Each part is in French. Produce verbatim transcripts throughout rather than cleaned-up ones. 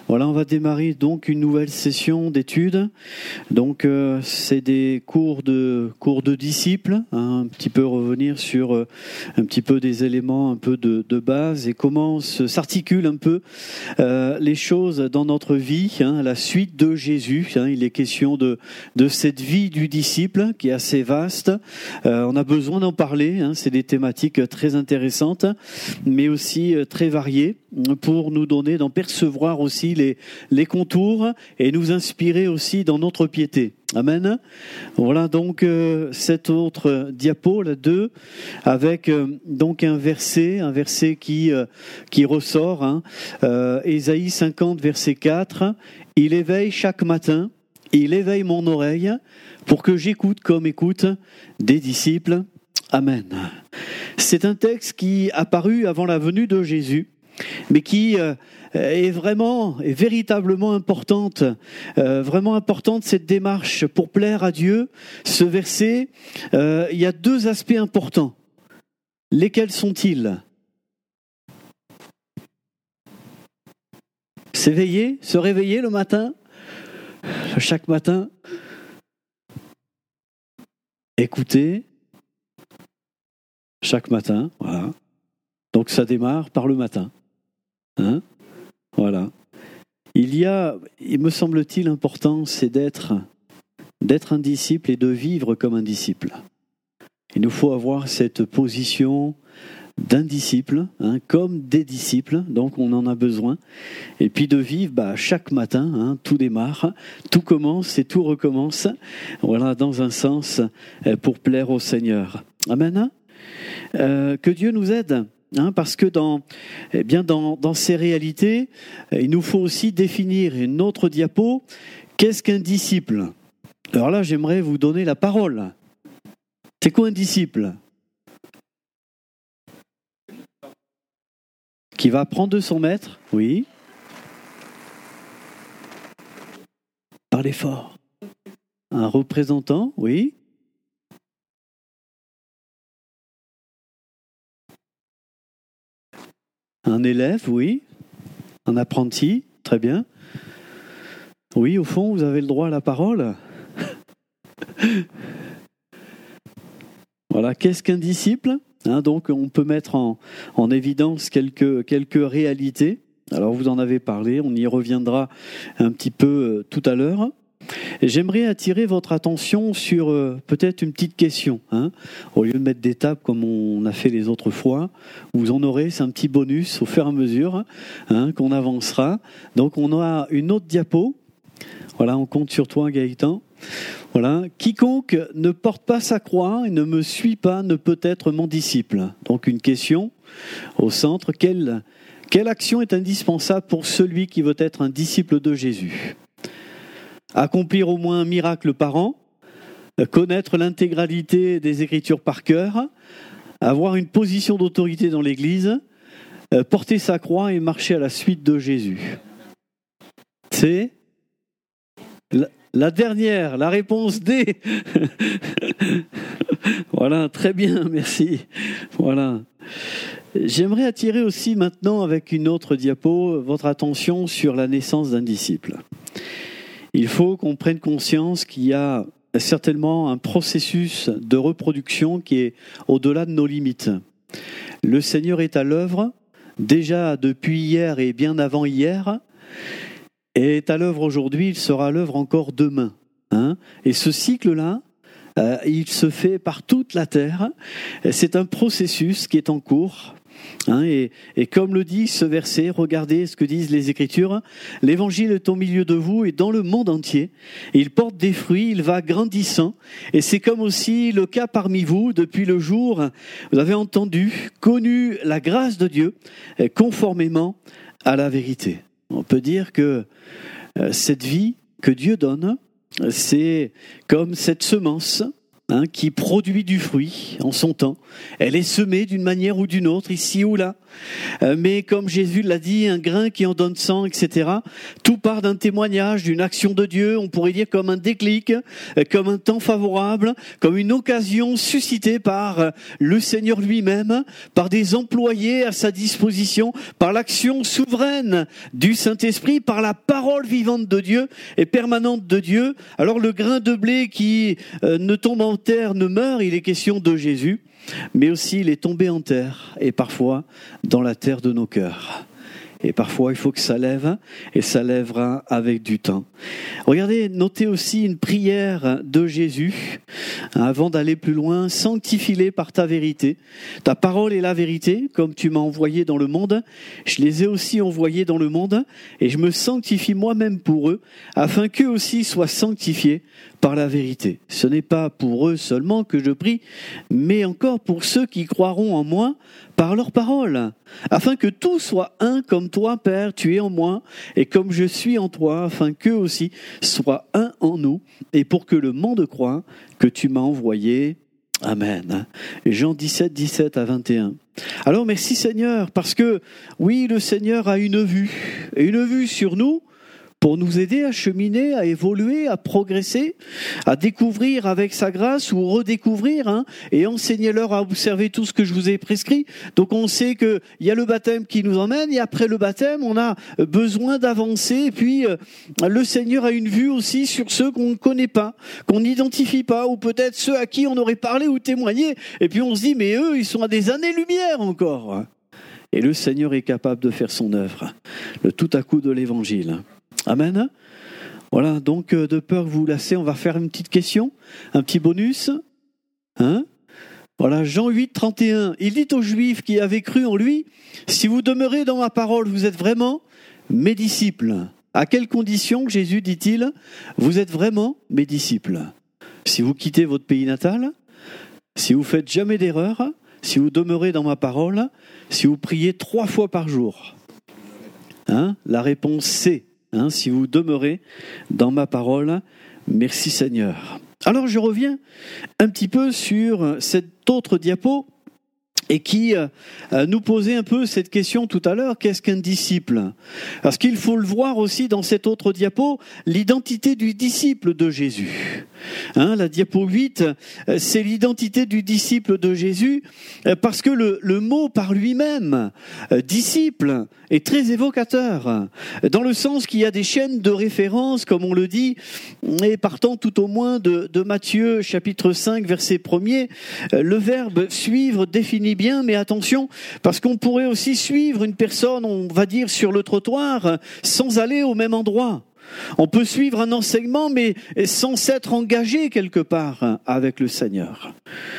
Voilà, on va démarrer donc une nouvelle session d'études. Donc euh, c'est des cours de cours de disciples, hein, un petit peu revenir sur euh, un petit peu des éléments un peu de, de base et comment se, s'articulent un peu euh, les choses dans notre vie, hein, à la suite de Jésus. Hein, il est question de de cette vie du disciple qui est assez vaste. Euh, on a besoin d'en parler. Hein, c'est des thématiques très intéressantes, mais aussi euh, très variées pour nous donner d'en percevoir aussi les, les contours et nous inspirer aussi dans notre piété. Amen. Voilà donc euh, cette autre diapo, la deux, avec euh, donc un verset, un verset qui euh, qui ressort, hein, euh, Ésaïe cinquante, verset quatre. Il éveille chaque matin, il éveille mon oreille pour que j'écoute comme écoute des disciples. Amen. C'est un texte qui apparut avant la venue de Jésus, mais qui euh, est vraiment, est véritablement importante, euh, vraiment importante cette démarche pour plaire à Dieu. Ce verset, euh, il y a deux aspects importants. Lesquels sont-ils ? S'éveiller, se réveiller le matin, chaque matin, écouter, chaque matin, voilà. Donc ça démarre par le matin. Hein, voilà. Il y a, il me semble-t-il, important, c'est d'être, d'être un disciple et de vivre comme un disciple. Il nous faut avoir cette position d'un disciple, hein, comme des disciples, donc on en a besoin. Et puis de vivre, bah, chaque matin, hein, tout démarre, tout commence et tout recommence. Voilà, dans un sens, pour plaire au Seigneur. Amen. Euh, que Dieu nous aide. Hein, parce que dans, eh bien dans, dans ces réalités, il nous faut aussi définir une autre diapo. Qu'est-ce qu'un disciple ? Alors là, j'aimerais vous donner la parole. C'est quoi un disciple ? Qui va apprendre de son maître ? Oui. Parlez fort. Un représentant ? Oui. Un élève, oui. Un apprenti, très bien. Oui, au fond, vous avez le droit à la parole. Voilà, qu'est-ce qu'un disciple ? Hein, donc, on peut mettre en, en évidence quelques, quelques réalités. Alors, vous en avez parlé, on y reviendra un petit peu euh, tout à l'heure. Et j'aimerais attirer votre attention sur euh, peut-être une petite question. Hein. Au lieu de mettre des tables comme on a fait les autres fois, vous en aurez, c'est un petit bonus au fur et à mesure, hein, qu'on avancera. Donc on aura une autre diapo. Voilà, on compte sur toi, Gaëtan. Voilà. Quiconque ne porte pas sa croix et ne me suit pas ne peut être mon disciple. Donc une question au centre. Quelle, quelle action est indispensable pour celui qui veut être un disciple de Jésus ? Accomplir au moins un miracle par an, connaître l'intégralité des Écritures par cœur, avoir une position d'autorité dans l'Église, porter sa croix et marcher à la suite de Jésus. C'est la, la dernière, la réponse D. Voilà, très bien, merci. Voilà. J'aimerais attirer aussi maintenant, avec une autre diapo, votre attention sur la naissance d'un disciple. Il faut qu'on prenne conscience qu'il y a certainement un processus de reproduction qui est au-delà de nos limites. Le Seigneur est à l'œuvre, déjà depuis hier et bien avant hier, et est à l'œuvre aujourd'hui, il sera à l'œuvre encore demain. Hein, et ce cycle-là, euh, il se fait par toute la terre. C'est un processus qui est en cours. Hein, et, et comme le dit ce verset, regardez ce que disent les Écritures. L'évangile est au milieu de vous et dans le monde entier. Et il porte des fruits, il va grandissant. Et c'est comme aussi le cas parmi vous depuis le jour où vous avez entendu, connu la grâce de Dieu conformément à la vérité. On peut dire que cette vie que Dieu donne, c'est comme cette semence, hein, qui produit du fruit en son temps. Elle est semée d'une manière ou d'une autre, ici ou là, Euh, mais comme Jésus l'a dit, un grain qui en donne cent, et cetera. Tout part d'un témoignage, d'une action de Dieu, on pourrait dire comme un déclic, euh, comme un temps favorable, comme une occasion suscitée par euh, le Seigneur lui-même, par des employés à sa disposition, par l'action souveraine du Saint-Esprit, par la parole vivante de Dieu et permanente de Dieu. Alors le grain de blé qui euh, ne tombe en terre ne meurt, il est question de Jésus, mais aussi il est tombé en terre et parfois dans la terre de nos cœurs. Et parfois, il faut que ça lève, et ça lèvera avec du temps. Regardez, notez aussi une prière de Jésus, avant d'aller plus loin. Sanctifie-les par ta vérité. Ta parole est la vérité, comme tu m'as envoyé dans le monde. Je les ai aussi envoyés dans le monde, et je me sanctifie moi-même pour eux, afin qu'eux aussi soient sanctifiés par la vérité. Ce n'est pas pour eux seulement que je prie, mais encore pour ceux qui croiront en moi par leur parole, afin que tout soit un comme toi, Père, tu es en moi, et comme je suis en toi, afin qu'eux aussi soient un en nous, et pour que le monde croie que tu m'as envoyé. Amen. Jean dix-sept, dix-sept à vingt et un. Alors merci Seigneur, parce que oui, le Seigneur a une vue, et une vue sur nous, pour nous aider à cheminer, à évoluer, à progresser, à découvrir avec sa grâce ou redécouvrir, hein, et enseignez-leur à observer tout ce que je vous ai prescrit. Donc on sait qu'il y a le baptême qui nous emmène, et après le baptême, on a besoin d'avancer, et puis euh, le Seigneur a une vue aussi sur ceux qu'on ne connaît pas, qu'on n'identifie pas, ou peut-être ceux à qui on aurait parlé ou témoigné, et puis on se dit, mais eux, ils sont à des années-lumière encore. Et le Seigneur est capable de faire son œuvre, le tout à coup de l'Évangile. Amen. Voilà, donc de peur que vous vous lassez, on va faire une petite question, un petit bonus. Hein? Voilà, Jean huit, trente et un. Il dit aux Juifs qui avaient cru en lui, si vous demeurez dans ma parole, vous êtes vraiment mes disciples. À quelles conditions, Jésus dit-il, vous êtes vraiment mes disciples? Si vous quittez votre pays natal, si vous faites jamais d'erreur, si vous demeurez dans ma parole, si vous priez trois fois par jour. Hein? La réponse c'est Hein, si vous demeurez dans ma parole, merci Seigneur. Alors je reviens un petit peu sur cette autre diapo et qui euh, nous posait un peu cette question tout à l'heure, qu'est-ce qu'un disciple? Parce qu'il faut le voir aussi dans cette autre diapo, l'identité du disciple de Jésus. Hein, la diapo huit, c'est l'identité du disciple de Jésus, parce que le, le mot par lui-même, euh, disciple, est très évocateur, dans le sens qu'il y a des chaînes de référence, comme on le dit, et partant tout au moins de, de Matthieu chapitre cinq, verset premier, le verbe suivre définit bien, mais attention, parce qu'on pourrait aussi suivre une personne, on va dire, sur le trottoir, sans aller au même endroit. On peut suivre un enseignement, mais sans s'être engagé quelque part avec le Seigneur.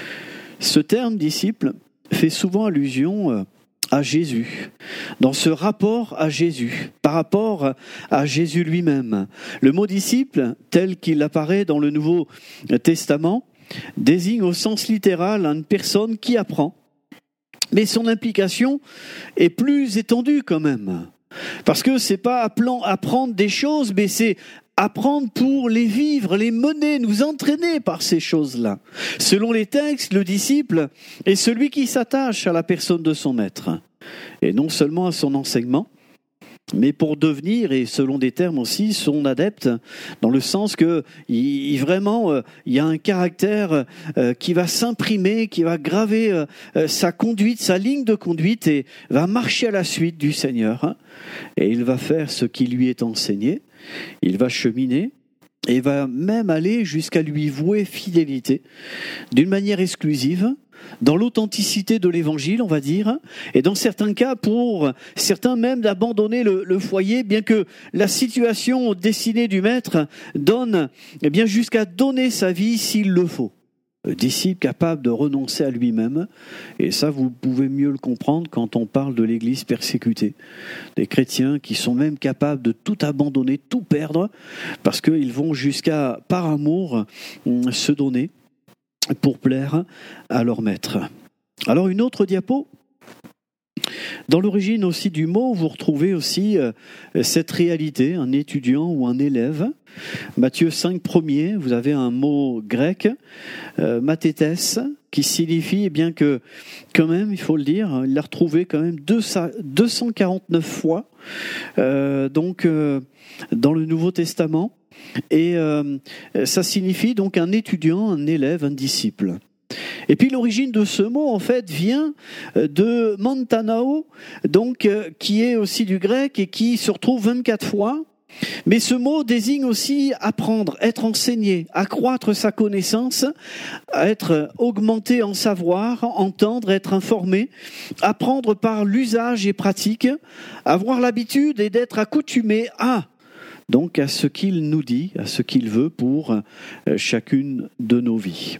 Ce terme disciple fait souvent allusion à Jésus, dans ce rapport à Jésus, par rapport à Jésus lui-même. Le mot disciple, tel qu'il apparaît dans le Nouveau Testament, désigne au sens littéral une personne qui apprend, mais son implication est plus étendue quand même. Parce que c'est pas apprendre des choses, mais c'est apprendre pour les vivre, les mener, nous entraîner par ces choses-là. Selon les textes, le disciple est celui qui s'attache à la personne de son maître. Et non seulement à son enseignement, mais pour devenir, et selon des termes aussi, son adepte, dans le sens que il, vraiment, euh, il y a un caractère euh, qui va s'imprimer, qui va graver euh, sa conduite, sa ligne de conduite, et va marcher à la suite du Seigneur. Hein, et il va faire ce qui lui est enseigné, il va cheminer, et va même aller jusqu'à lui vouer fidélité, d'une manière exclusive, dans l'authenticité de l'évangile, on va dire, et dans certains cas, pour certains même d'abandonner le, le foyer, bien que la situation destinée du maître donne, eh bien, jusqu'à donner sa vie s'il le faut. Le disciple capable de renoncer à lui-même, et ça vous pouvez mieux le comprendre quand on parle de l'Église persécutée. Des chrétiens qui sont même capables de tout abandonner, tout perdre, parce qu'ils vont jusqu'à, par amour, se donner pour plaire à leur maître. Alors une autre diapo, Dans l'origine aussi du mot, vous retrouvez aussi euh, cette réalité, un étudiant ou un élève. Matthieu cinq premier, vous avez un mot grec, euh, mathétes, qui signifie eh bien que, quand même, il faut le dire, il l'a retrouvé quand même deux cent quarante-neuf fois, euh, donc euh, dans le Nouveau Testament, et euh, ça signifie donc un étudiant, un élève, un disciple. Et puis l'origine de ce mot, en fait, vient de Montanao, donc euh, qui est aussi du grec et qui se retrouve vingt-quatre fois. Mais ce mot désigne aussi apprendre, être enseigné, accroître sa connaissance, être augmenté en savoir, entendre, être informé, apprendre par l'usage et pratique, avoir l'habitude et d'être accoutumé à, donc à ce qu'il nous dit, à ce qu'il veut pour chacune de nos vies.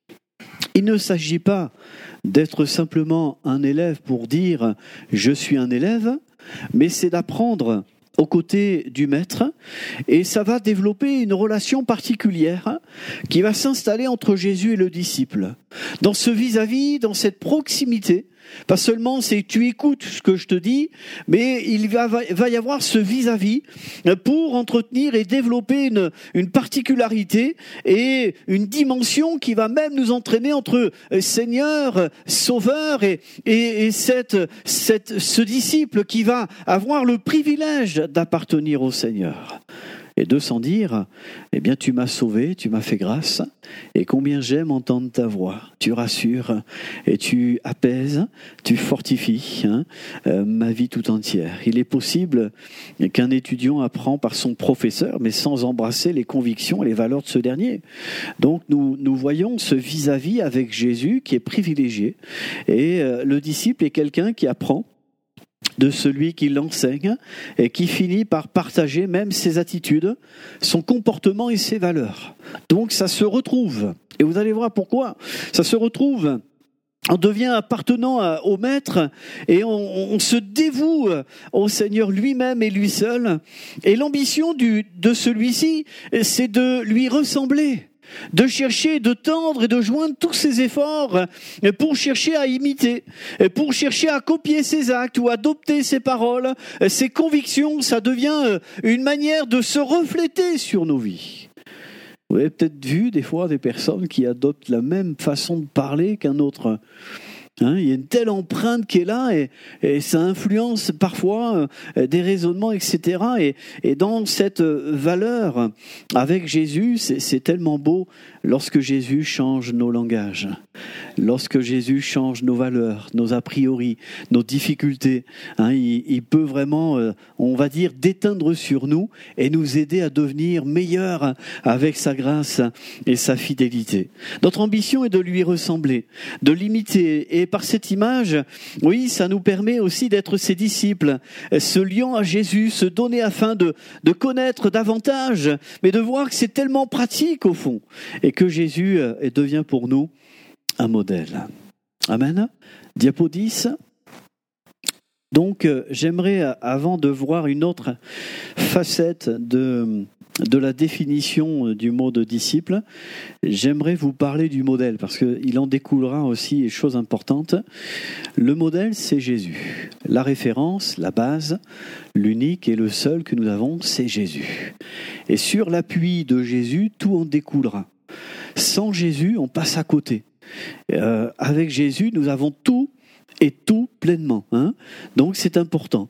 Il ne s'agit pas d'être simplement un élève pour dire « je suis un élève », mais c'est d'apprendre aux côtés du maître, et ça va développer une relation particulière qui va s'installer entre Jésus et le disciple. Dans ce vis-à-vis, dans cette proximité, pas seulement c'est tu écoutes ce que je te dis, mais il va, va y avoir ce vis-à-vis pour entretenir et développer une, une particularité et une dimension qui va même nous entraîner entre Seigneur, Sauveur et, et, et cette, cette, ce disciple qui va avoir le privilège d'appartenir au Seigneur. Et de s'en dire, eh bien tu m'as sauvé, tu m'as fait grâce, et combien j'aime entendre ta voix. Tu rassures et tu apaises, tu fortifies hein, euh, ma vie tout entière. Il est possible qu'un étudiant apprend par son professeur, mais sans embrasser les convictions et les valeurs de ce dernier. Donc nous, nous voyons ce vis-à-vis avec Jésus qui est privilégié, et euh, le disciple est quelqu'un qui apprend de celui qui l'enseigne et qui finit par partager même ses attitudes, son comportement et ses valeurs. Donc ça se retrouve, et vous allez voir pourquoi, ça se retrouve, on devient appartenant au maître et on, on se dévoue au Seigneur lui-même et lui seul, et l'ambition du, de celui-ci, c'est de lui ressembler, de chercher, de tendre et de joindre tous ses efforts pour chercher à imiter, pour chercher à copier ses actes ou adopter ses paroles, ses convictions. Ça devient une manière de se refléter sur nos vies. Vous avez peut-être vu des fois des personnes qui adoptent la même façon de parler qu'un autre. Hein, il y a une telle empreinte qui est là et, et ça influence parfois euh, des raisonnements, et cetera. Et, et dans cette valeur avec Jésus, c'est, c'est tellement beau lorsque Jésus change nos langages, lorsque Jésus change nos valeurs, nos a priori, nos difficultés. Hein, il, il peut vraiment, euh, on va dire, déteindre sur nous et nous aider à devenir meilleurs avec sa grâce et sa fidélité. Notre ambition est de lui ressembler, de l'imiter. Et par cette image, oui, ça nous permet aussi d'être ses disciples, se liant à Jésus, se donner afin de, de connaître davantage, mais de voir que c'est tellement pratique au fond, et que Jésus devient pour nous un modèle. Amen. Diapo dix. Donc, j'aimerais, avant de voir une autre facette de... de la définition du mot de disciple, j'aimerais vous parler du modèle, parce qu'il en découlera aussi des choses importantes. Le modèle, c'est Jésus. La référence, la base, l'unique et le seul que nous avons, c'est Jésus. Et sur l'appui de Jésus, tout en découlera. Sans Jésus, on passe à côté. Euh, avec Jésus, nous avons tout et tout pleinement. Hein. Donc c'est important.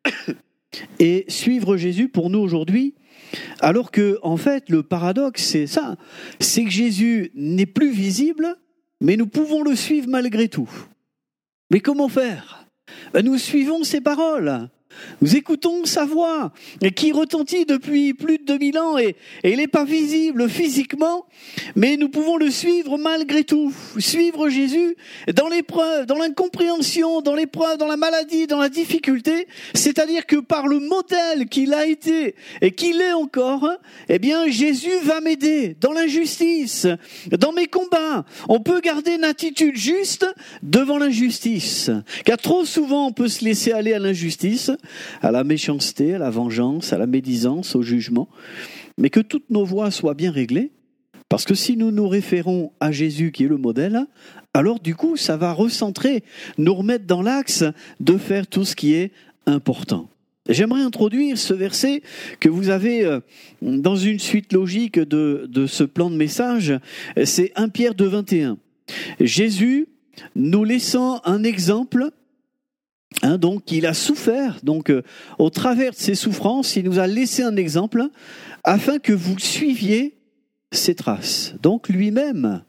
Et suivre Jésus, pour nous aujourd'hui, alors que, en fait, le paradoxe, c'est ça, c'est que Jésus n'est plus visible, mais nous pouvons le suivre malgré tout. Mais comment faire ? Ben, nous suivons ses paroles. Nous écoutons sa voix, qui retentit depuis plus de deux mille ans, et, et il n'est pas visible physiquement, mais nous pouvons le suivre malgré tout. Suivre Jésus dans l'épreuve, dans l'incompréhension, dans l'épreuve, dans la maladie, dans la difficulté, c'est-à-dire que par le modèle qu'il a été et qu'il est encore, eh bien Jésus va m'aider dans l'injustice, dans mes combats. On peut garder une attitude juste devant l'injustice, car trop souvent on peut se laisser aller à l'injustice, à la méchanceté, à la vengeance, à la médisance, au jugement, mais que toutes nos voies soient bien réglées, Parce que si nous nous référons à Jésus qui est le modèle, alors du coup, ça va recentrer, nous remettre dans l'axe de faire tout ce qui est important. J'aimerais introduire ce verset que vous avez dans une suite logique de, de ce plan de message, c'est premier Pierre deux, vingt et un. Jésus, nous laissant un exemple, hein, donc il a souffert, donc euh, au travers de ses souffrances, il nous a laissé un exemple afin que vous suiviez ses traces. Donc lui-même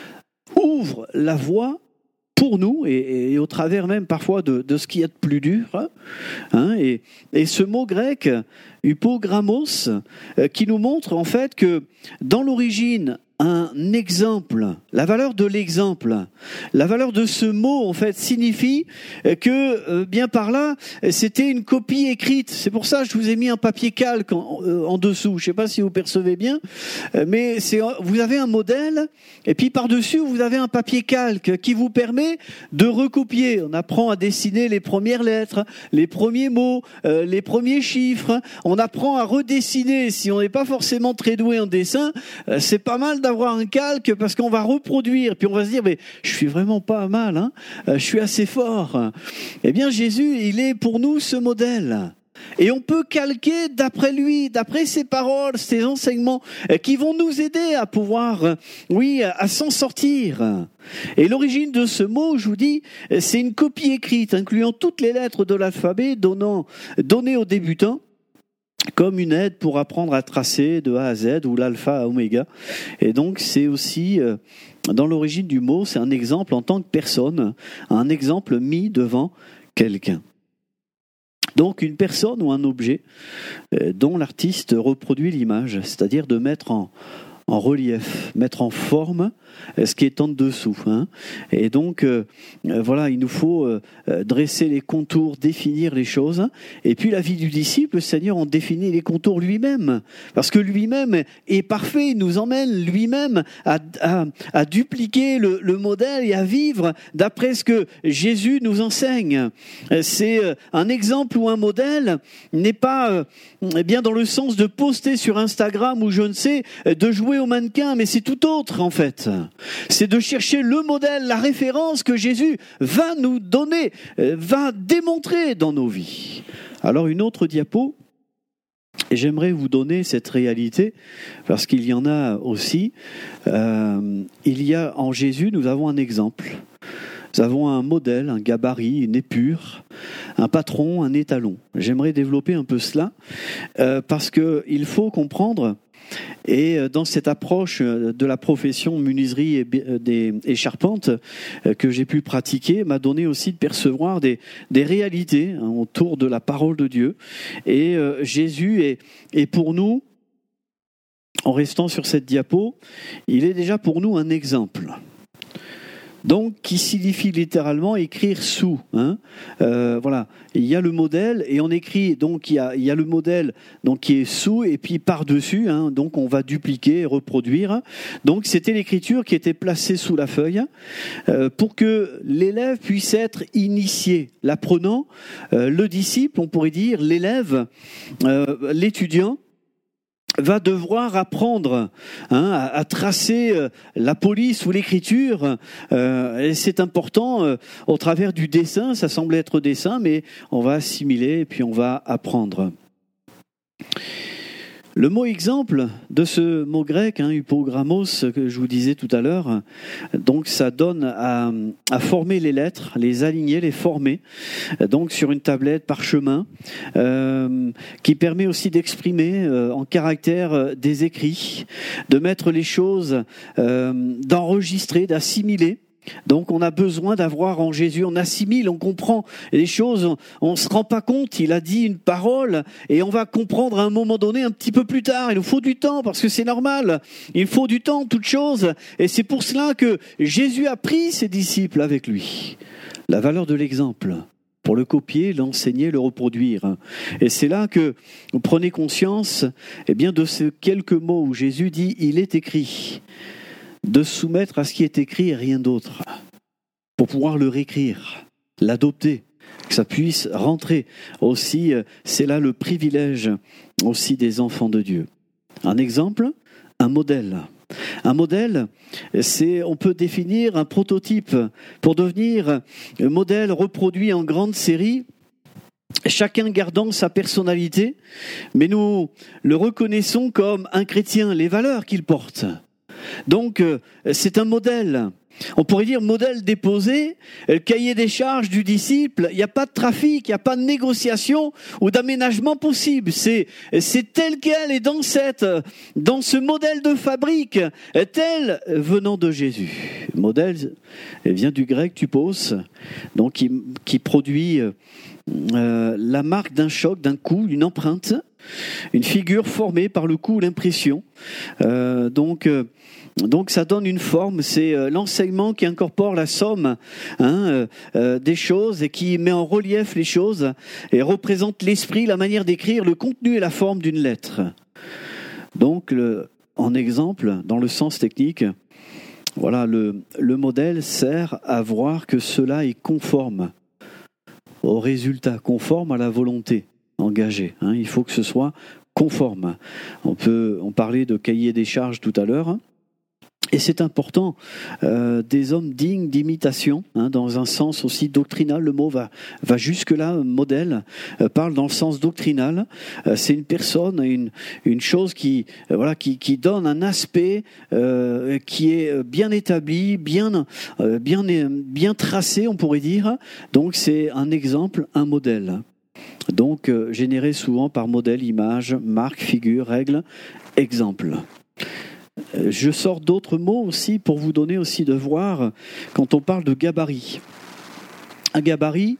ouvre la voie pour nous, et, et au travers même parfois de, de ce qu'il y a de plus dur. Hein, et, et ce mot grec, hypogrammos, euh, qui nous montre en fait que dans l'origine, un exemple, la valeur de l'exemple, la valeur de ce mot en fait signifie que euh, bien par là c'était une copie écrite. C'est pour ça que je vous ai mis un papier calque en, euh, en dessous. Je ne sais pas si vous percevez bien, euh, mais c'est vous avez un modèle et puis par dessus vous avez un papier calque qui vous permet de recopier. On apprend à dessiner les premières lettres, les premiers mots, euh, les premiers chiffres. On apprend à redessiner. Si on n'est pas forcément très doué en dessin, euh, c'est pas mal d'avoir avoir un calque parce qu'on va reproduire, puis on va se dire mais je suis vraiment pas mal, hein, je suis assez fort. Eh bien Jésus, il est pour nous ce modèle. Et on peut calquer d'après lui, d'après ses paroles, ses enseignements qui vont nous aider à pouvoir, oui, à s'en sortir. Et l'origine de ce mot, je vous dis, c'est une copie écrite incluant toutes les lettres de l'alphabet donnant, données aux débutants, comme une aide pour apprendre à tracer de A à Z ou l'alpha à oméga. Et donc c'est aussi, euh, dans l'origine du mot, c'est un exemple en tant que personne, un exemple mis devant quelqu'un. Donc une personne ou un objet euh, dont l'artiste reproduit l'image, c'est-à-dire de mettre en en relief, mettre en forme ce qui est en dessous. Hein. Et donc, euh, voilà, il nous faut euh, dresser les contours, définir les choses. Et puis, la vie du disciple, le Seigneur en définit les contours lui-même. Parce que lui-même est parfait, il nous emmène lui-même à, à, à dupliquer le, le modèle et à vivre d'après ce que Jésus nous enseigne. C'est un exemple ou un modèle, n'est pas euh, eh bien dans le sens de poster sur Instagram ou je ne sais, de jouer au mannequin, mais c'est tout autre en fait. C'est de chercher le modèle, la référence que Jésus va nous donner, va démontrer dans nos vies. Alors une autre diapo, et j'aimerais vous donner cette réalité, parce qu'il y en a aussi. Euh, il y a en Jésus, nous avons un exemple. Nous avons un modèle, un gabarit, une épure, un patron, un étalon. J'aimerais développer un peu cela, euh, parce qu'il faut comprendre. Et dans cette approche de la profession menuiserie et, des, et charpente que j'ai pu pratiquer, m'a donné aussi de percevoir des, des réalités hein, autour de la parole de Dieu. Et euh, Jésus est, est pour nous, en restant sur cette diapo, il est déjà pour nous un exemple. Donc, qui signifie littéralement écrire sous. Hein. Euh, voilà, il y a le modèle et on écrit. Donc, il y a, il y a le modèle donc qui est sous et puis par dessus. Hein, donc, on va dupliquer et reproduire. Donc, c'était l'écriture qui était placée sous la feuille euh, pour que l'élève puisse être initié. L'apprenant, euh, le disciple, on pourrait dire l'élève, euh, l'étudiant, va devoir apprendre hein, à, à tracer euh, la police ou l'écriture. Euh, et c'est important euh, au travers du dessin. Ça semble être dessin, mais on va assimiler et puis on va apprendre. Le mot exemple de ce mot grec, hein, hypogrammos, que je vous disais tout à l'heure, donc ça donne à, à former les lettres, les aligner, les former, donc sur une tablette parchemin, euh, qui permet aussi d'exprimer euh, en caractère euh, des écrits, de mettre les choses, euh, d'enregistrer, d'assimiler. Donc on a besoin d'avoir en Jésus, on assimile, on comprend les choses, on ne se rend pas compte, il a dit une parole et on va comprendre à un moment donné un petit peu plus tard. Il nous faut du temps parce que c'est normal, il faut du temps, toute chose. Et c'est pour cela que Jésus a pris ses disciples avec lui. La valeur de l'exemple, pour le copier, l'enseigner, le reproduire. Et c'est là que vous prenez conscience eh bien, de ces quelques mots où Jésus dit « il est écrit ». De se soumettre à ce qui est écrit et rien d'autre, pour pouvoir le réécrire, l'adopter, que ça puisse rentrer. Aussi, c'est là le privilège aussi des enfants de Dieu. Un exemple, un modèle. Un modèle, c'est, on peut définir un prototype. Pour devenir un modèle reproduit en grande série, chacun gardant sa personnalité, mais nous le reconnaissons comme un chrétien, les valeurs qu'il porte. Donc, c'est un modèle. On pourrait dire modèle déposé, le cahier des charges du disciple, il n'y a pas de trafic, il n'y a pas de négociation ou d'aménagement possible. C'est, c'est tel quel et dans cette, dans ce modèle de fabrique, tel venant de Jésus. Modèle vient du grec tupos, donc qui, qui produit euh, la marque d'un choc, d'un coup, d'une empreinte, une figure formée par le coup ou l'impression. Euh, donc, euh, Donc ça donne une forme, c'est euh, l'enseignement qui incorpore la somme hein, euh, euh, des choses et qui met en relief les choses et représente l'esprit, la manière d'écrire, le contenu et la forme d'une lettre. Donc le, en exemple, dans le sens technique, voilà, le, le modèle sert à voir que cela est conforme au résultat, conforme à la volonté engagée. Hein, il faut que ce soit conforme. On peut, on parlait de cahier des charges tout à l'heure. Et c'est important, euh, des hommes dignes d'imitation, hein, dans un sens aussi doctrinal, le mot va, va jusque-là, modèle, euh, parle dans le sens doctrinal, euh, c'est une personne, une, une chose qui, euh, voilà, qui, qui donne un aspect euh, qui est bien établi, bien, euh, bien, bien tracé, on pourrait dire, donc c'est un exemple, un modèle. Donc euh, généré souvent par modèle, image, marque, figure, règle, exemple. Je sors d'autres mots aussi pour vous donner aussi de voir quand on parle de gabarit. Un gabarit,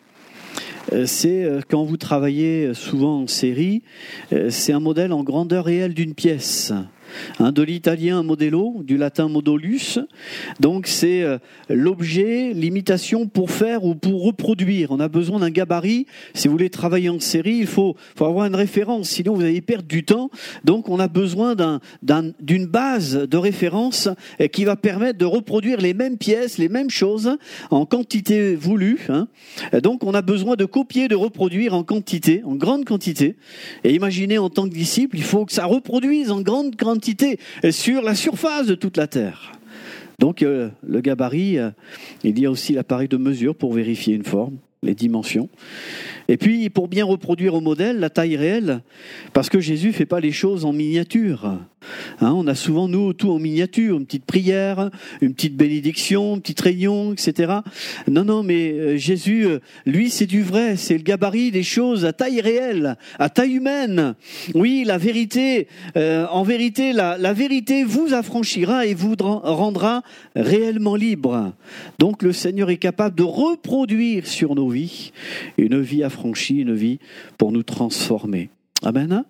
c'est quand vous travaillez souvent en série, c'est un modèle en grandeur réelle d'une pièce. Hein, de l'italien modello, du latin modolus. Donc c'est euh, l'objet, l'imitation pour faire ou pour reproduire. On a besoin d'un gabarit. Si vous voulez travailler en série, il faut, faut avoir une référence, sinon vous allez perdre du temps. Donc on a besoin d'un, d'un, d'une base de référence euh, qui va permettre de reproduire les mêmes pièces, les mêmes choses en quantité voulue. Hein. Donc on a besoin de copier, de reproduire en quantité, en grande quantité. Et imaginez en tant que disciple, il faut que ça reproduise en grande quantité sur la surface de toute la Terre. Donc euh, le gabarit, euh, il y a aussi l'appareil de mesure pour vérifier une forme, les dimensions. Et puis pour bien reproduire au modèle la taille réelle, parce que Jésus ne fait pas les choses en miniature. Hein, on a souvent, nous, tout en miniature, une petite prière, une petite bénédiction, une petite réunion, et cetera. Non, non, mais euh, Jésus, euh, lui, c'est du vrai, c'est le gabarit des choses à taille réelle, à taille humaine. Oui, la vérité, euh, en vérité, la, la vérité vous affranchira et vous rendra réellement libre. Donc le Seigneur est capable de reproduire sur nos vies une vie affranchie, une vie pour nous transformer. Amen.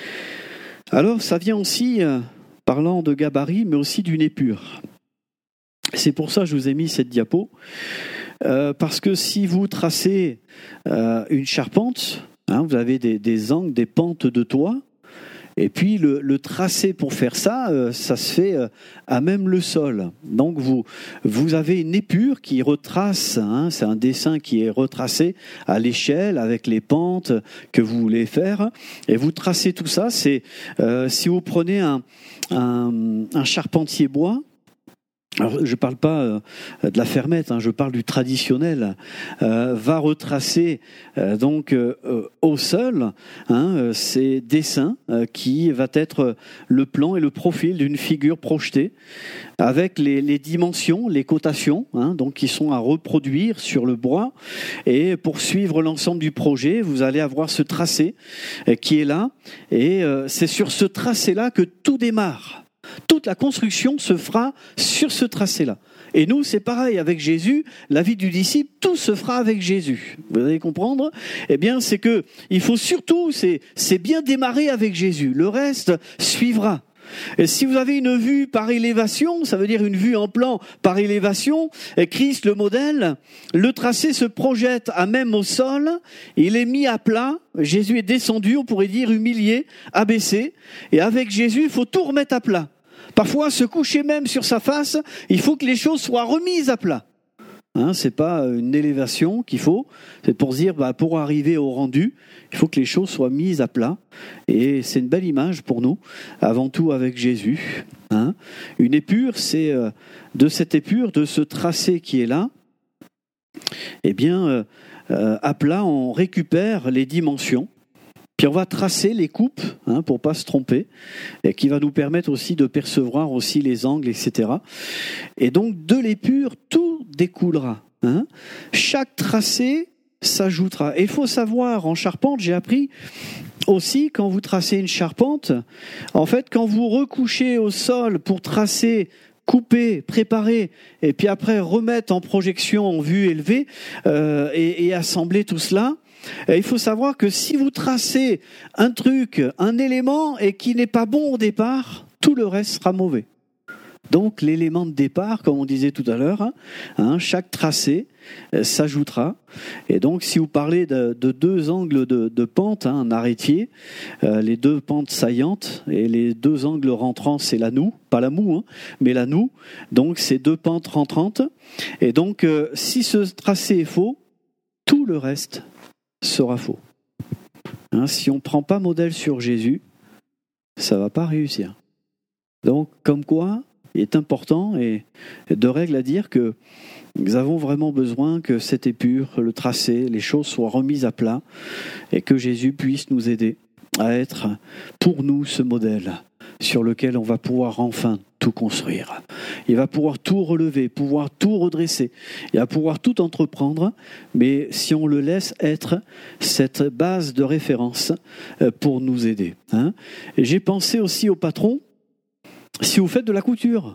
Alors, ça vient aussi, euh, parlant de gabarit, mais aussi d'une épure. C'est pour ça que je vous ai mis cette diapo, euh, parce que si vous tracez euh, une charpente, hein, vous avez des, des angles, des pentes de toit, et puis le, le tracé pour faire ça, euh, ça se fait euh, à même le sol. Donc vous, vous avez une épure qui retrace, hein, c'est un dessin qui est retracé à l'échelle avec les pentes que vous voulez faire. Et vous tracez tout ça, c'est euh, si vous prenez un, un, un charpentier bois, alors, je ne parle pas euh, de la fermette, hein, je parle du traditionnel, euh, va retracer euh, donc euh, au sol hein, ces dessins euh, qui va être le plan et le profil d'une figure projetée avec les, les dimensions, les cotations, hein, donc qui sont à reproduire sur le bois. Et pour suivre l'ensemble du projet, vous allez avoir ce tracé euh, qui est là, et euh, c'est sur ce tracé-là que tout démarre. Toute la construction se fera sur ce tracé-là. Et nous, c'est pareil avec Jésus, la vie du disciple, tout se fera avec Jésus. Vous allez comprendre ? Eh bien, c'est que il faut surtout, c'est, c'est bien démarrer avec Jésus. Le reste suivra. Et si vous avez une vue par élévation, ça veut dire une vue en plan par élévation, et Christ, le modèle, le tracé se projette à même au sol, il est mis à plat, Jésus est descendu, on pourrait dire humilié, abaissé, et avec Jésus, il faut tout remettre à plat. Parfois, se coucher même sur sa face, il faut que les choses soient remises à plat. Hein, c'est pas une élévation qu'il faut, c'est pour se dire, bah, pour arriver au rendu, il faut que les choses soient mises à plat. Et c'est une belle image pour nous, avant tout avec Jésus. Hein. Une épure, c'est euh, de cette épure, de ce tracé qui est là, eh bien, euh, euh, à plat, on récupère les dimensions. Puis on va tracer les coupes, hein, pour pas se tromper, et qui va nous permettre aussi de percevoir aussi les angles, et cetera. Et donc de l'épure, tout découlera. Hein. Chaque tracé s'ajoutera. Et il faut savoir, en charpente, j'ai appris aussi, quand vous tracez une charpente, en fait, quand vous recouchez au sol pour tracer, couper, préparer, et puis après remettre en projection en vue élevée, euh, et, et assembler tout cela, et il faut savoir que si vous tracez un truc, un élément, et qui n'est pas bon au départ, tout le reste sera mauvais. Donc l'élément de départ, comme on disait tout à l'heure, hein, chaque tracé euh, s'ajoutera. Et donc si vous parlez de, de deux angles de, de pente, hein, un arrêtier, euh, les deux pentes saillantes, et les deux angles rentrants, c'est la noue, pas la moue, hein, mais la noue. Donc c'est deux pentes rentrantes. Et donc euh, si ce tracé est faux, tout le reste sera faux. Hein, si on ne prend pas modèle sur Jésus, ça ne va pas réussir. Donc, comme quoi, il est important et de règle à dire que nous avons vraiment besoin que cette épure, le tracé, les choses soient remises à plat et que Jésus puisse nous aider à être pour nous ce modèle sur lequel on va pouvoir enfin tout construire. Il va pouvoir tout relever, pouvoir tout redresser. Il va pouvoir tout entreprendre, mais si on le laisse être cette base de référence pour nous aider. Hein. Et j'ai pensé aussi au patron, si vous faites de la couture,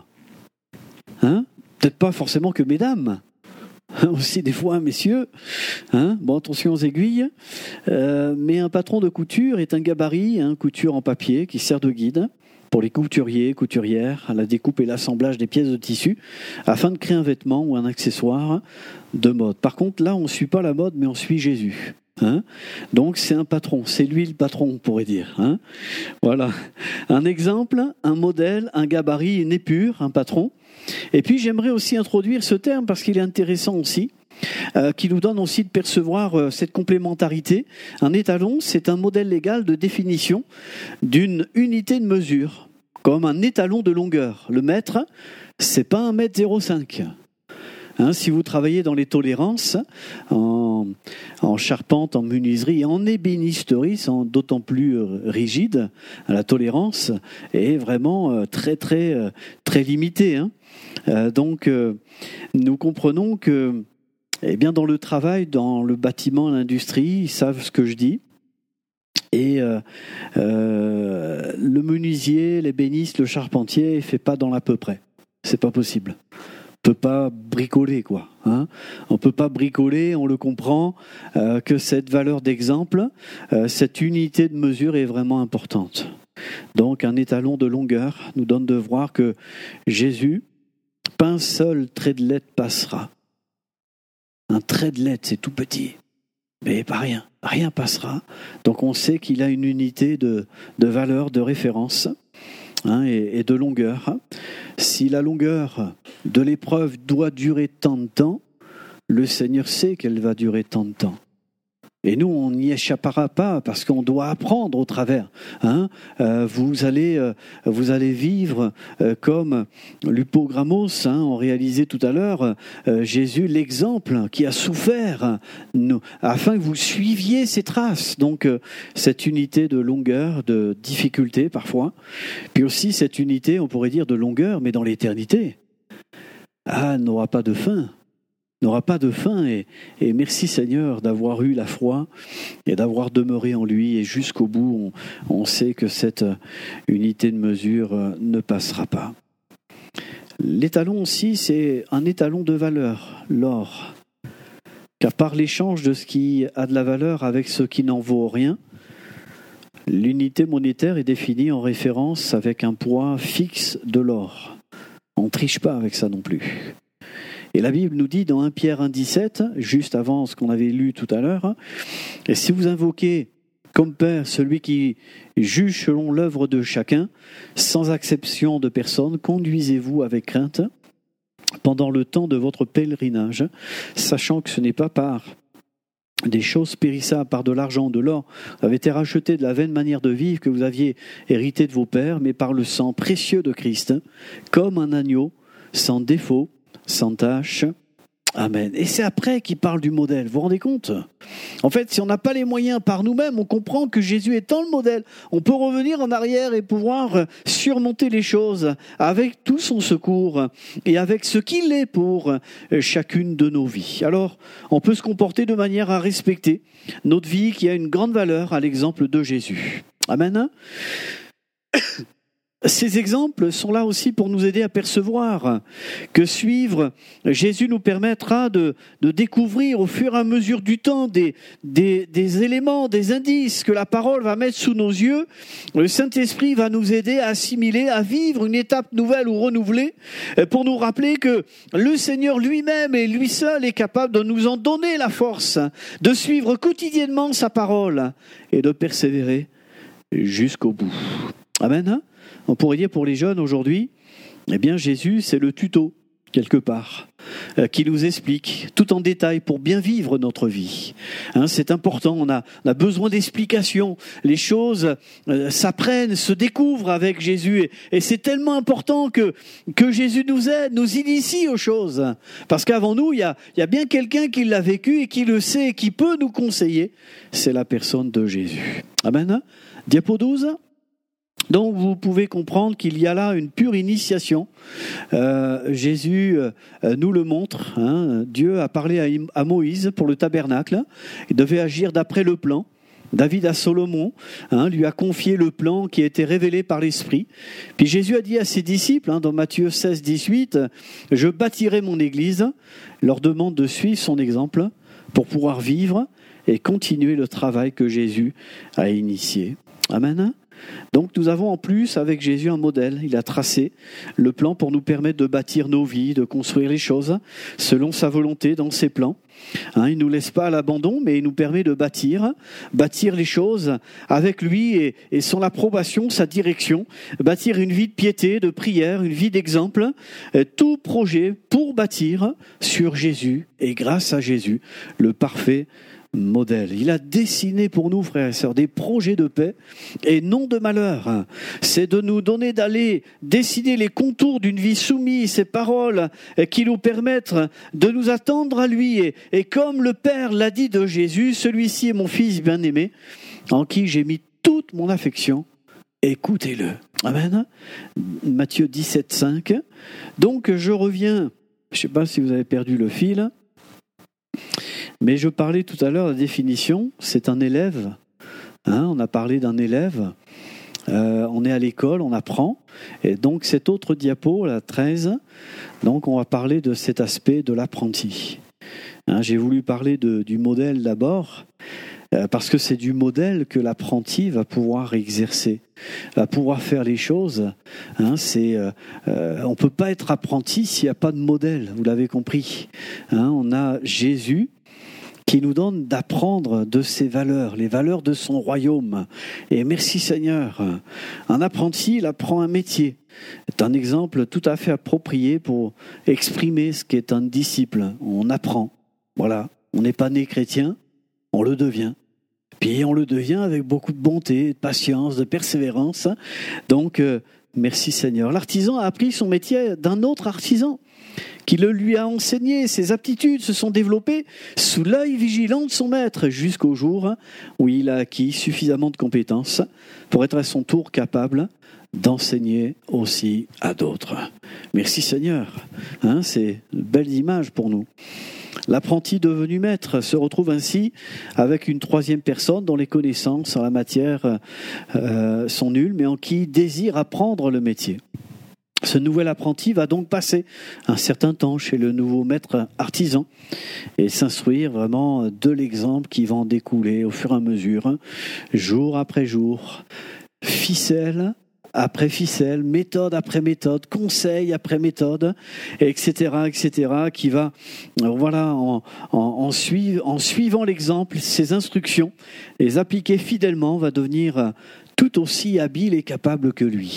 hein, peut-être pas forcément que mesdames, aussi des fois messieurs, hein, bon attention aux aiguilles, euh, mais un patron de couture est un gabarit, hein, couture en papier qui sert de guide pour les couturiers, couturières, à la découpe et l'assemblage des pièces de tissu, afin de créer un vêtement ou un accessoire de mode. Par contre, là, on ne suit pas la mode, mais on suit Jésus. Hein. Donc, c'est un patron, c'est lui le patron, on pourrait dire. Hein. Voilà. Un exemple, un modèle, un gabarit, une épure, un patron. Et puis, j'aimerais aussi introduire ce terme, parce qu'il est intéressant aussi, Euh, qui nous donne aussi de percevoir euh, cette complémentarité. Un étalon, c'est un modèle légal de définition d'une unité de mesure, comme un étalon de longueur. Le mètre, c'est pas un mètre zéro cinq. Hein, si vous travaillez dans les tolérances, en, en charpente, en menuiserie et en ébénisterie, c'est d'autant plus rigide, la tolérance est vraiment euh, très très euh, très limitée. Hein. Euh, donc, euh, nous comprenons que Eh bien, dans le travail, dans le bâtiment, l'industrie, ils savent ce que je dis. Et euh, euh, le menuisier, l'ébéniste, le charpentier, il ne fait pas dans l'à peu près. C'est pas possible. On ne peut pas bricoler, quoi. Hein. On ne peut pas bricoler, on le comprend, euh, que cette valeur d'exemple, euh, cette unité de mesure est vraiment importante. Donc, un étalon de longueur nous donne de voir que Jésus, pas un seul trait de lettre passera. Un trait de lettre, c'est tout petit, mais pas rien. Rien passera. Donc on sait qu'il a une unité de, de valeur, de référence, hein, et, et de longueur. Si la longueur de l'épreuve doit durer tant de temps, le Seigneur sait qu'elle va durer tant de temps. Et nous, on n'y échappera pas parce qu'on doit apprendre au travers. Hein. Euh, vous allez, euh, vous allez vivre euh, comme l'Hypogrammos, hein, on réalisait tout à l'heure, euh, Jésus, l'exemple qui a souffert, nous, afin que vous suiviez ses traces. Donc, euh, cette unité de longueur, de difficulté parfois, puis aussi cette unité, on pourrait dire, de longueur, mais dans l'éternité. Ah, n'aura pas de fin. n'aura pas de fin et, et merci Seigneur d'avoir eu la foi et d'avoir demeuré en lui et jusqu'au bout on, on sait que cette unité de mesure ne passera pas. L'étalon aussi c'est un étalon de valeur, l'or, car par l'échange de ce qui a de la valeur avec ce qui n'en vaut rien, l'unité monétaire est définie en référence avec un poids fixe de l'or. On ne triche pas avec ça non plus. Et la Bible nous dit dans un Pierre un dix-sept, juste avant ce qu'on avait lu tout à l'heure, « Et si vous invoquez comme Père celui qui juge selon l'œuvre de chacun, sans acception de personne, conduisez-vous avec crainte pendant le temps de votre pèlerinage, sachant que ce n'est pas par des choses périssables, par de l'argent, de l'or, vous avez été rachetés de la vaine manière de vivre que vous aviez hérité de vos pères, mais par le sang précieux de Christ, comme un agneau, sans défaut, sans tache. Amen. Et c'est après qu'il parle du modèle. Vous vous rendez compte ? En fait, si on n'a pas les moyens par nous-mêmes, on comprend que Jésus étant le modèle, on peut revenir en arrière et pouvoir surmonter les choses avec tout son secours et avec ce qu'il est pour chacune de nos vies. Alors, on peut se comporter de manière à respecter notre vie qui a une grande valeur à l'exemple de Jésus. Amen. Ces exemples sont là aussi pour nous aider à percevoir que suivre Jésus nous permettra de, de découvrir au fur et à mesure du temps des, des, des éléments, des indices que la parole va mettre sous nos yeux. Le Saint-Esprit va nous aider à assimiler, à vivre une étape nouvelle ou renouvelée pour nous rappeler que le Seigneur lui-même et lui seul est capable de nous en donner la force, de suivre quotidiennement sa parole et de persévérer jusqu'au bout. Amen. On pourrait dire pour les jeunes aujourd'hui, eh bien Jésus c'est le tuto quelque part, euh, qui nous explique tout en détail pour bien vivre notre vie. Hein, c'est important, on a, on a besoin d'explications. Les choses euh, s'apprennent, se découvrent avec Jésus et, et c'est tellement important que, que Jésus nous aide, nous initie aux choses. Parce qu'avant nous, il y a, il y a bien quelqu'un qui l'a vécu et qui le sait et qui peut nous conseiller. C'est la personne de Jésus. Amen. Diapo douze. Donc vous pouvez comprendre qu'il y a là une pure initiation. Euh, Jésus euh, nous le montre. Hein. Dieu a parlé à, à Moïse pour le tabernacle. Il devait agir d'après le plan. David à Salomon hein, lui a confié le plan qui a été révélé par l'Esprit. Puis Jésus a dit à ses disciples, hein, dans Matthieu seize, dix-huit, « Je bâtirai mon Église », leur demande de suivre son exemple pour pouvoir vivre et continuer le travail que Jésus a initié. Amen. Donc nous avons en plus avec Jésus un modèle. Il a tracé le plan pour nous permettre de bâtir nos vies, de construire les choses selon sa volonté dans ses plans. Hein, il ne nous laisse pas à l'abandon, mais il nous permet de bâtir, bâtir les choses avec lui et, et son approbation, sa direction, bâtir une vie de piété, de prière, une vie d'exemple, tout projet pour bâtir sur Jésus et grâce à Jésus, le parfait modèle. Il a dessiné pour nous, frères et sœurs, des projets de paix et non de malheur. C'est de nous donner d'aller dessiner les contours d'une vie soumise, ces paroles qui nous permettent de nous attendre à lui. Et, et comme le Père l'a dit de Jésus, celui-ci est mon Fils bien-aimé, en qui j'ai mis toute mon affection. Écoutez-le. Amen. Matthieu dix-sept, cinq. Donc je reviens, je ne sais pas si vous avez perdu le fil, mais je parlais tout à l'heure de la définition, c'est un élève. Hein, on a parlé d'un élève. Euh, on est à l'école, on apprend. Et donc cette autre diapo, la treize, donc on va parler de cet aspect de l'apprenti. Hein, j'ai voulu parler de, du modèle d'abord, euh, parce que c'est du modèle que l'apprenti va pouvoir exercer, va pouvoir faire les choses. Hein, c'est, euh, euh, on ne peut pas être apprenti s'il n'y a pas de modèle, vous l'avez compris. Hein, on a Jésus qui nous donne d'apprendre de ses valeurs, les valeurs de son royaume. Et merci Seigneur, un apprenti, il apprend un métier. C'est un exemple tout à fait approprié pour exprimer ce qu'est un disciple. On apprend, voilà. On n'est pas né chrétien, on le devient. Puis on le devient avec beaucoup de bonté, de patience, de persévérance. Donc, euh, merci Seigneur. L'artisan a appris son métier d'un autre artisan qui le lui a enseigné. Ses aptitudes se sont développées sous l'œil vigilant de son maître jusqu'au jour où il a acquis suffisamment de compétences pour être à son tour capable d'enseigner aussi à d'autres. Merci Seigneur. Hein, c'est une belle image pour nous. L'apprenti devenu maître se retrouve ainsi avec une troisième personne dont les connaissances en la matière euh, sont nulles, mais en qui il désire apprendre le métier. Ce nouvel apprenti va donc passer un certain temps chez le nouveau maître artisan et s'instruire vraiment de l'exemple qui va en découler au fur et à mesure, jour après jour, ficelle après ficelle, méthode après méthode, conseil après méthode, et cetera, et cetera, qui va, voilà, en, en, en, suiv- en suivant l'exemple, ces instructions, les appliquer fidèlement, va devenir tout aussi habile et capable que lui.